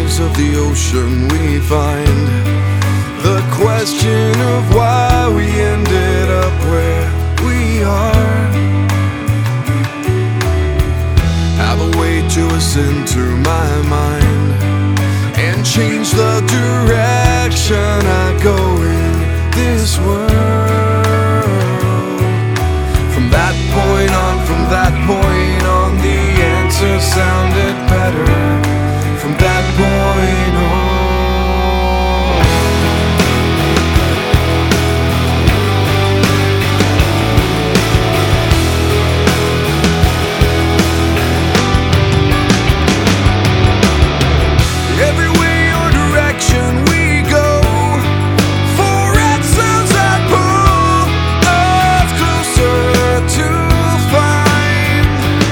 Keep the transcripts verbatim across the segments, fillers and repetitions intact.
waves of the ocean we find the question of why we ended up where we are. Have a way to ascend through my mind and change the direction I go in this world. From that point on, from that point on, the answer sounded better. From that point on. Every way or direction we go, for answers that pull us closer to find.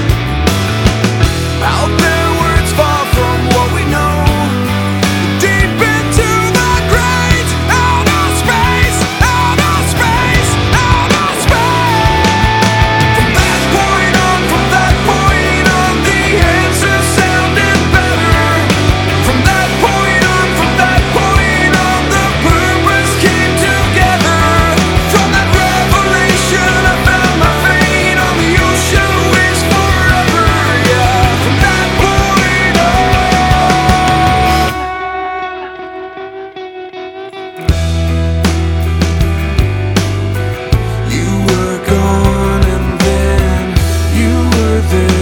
Out there words far from what we know, deep into the great outer space, outer space, outer space. From that point on, from that point on, the answer sounded better. From that point on, from that point on, the purpose came together. From that revelation, I found my fate on the ocean waves forever. Yeah, from that point on. You were gone and then you were there.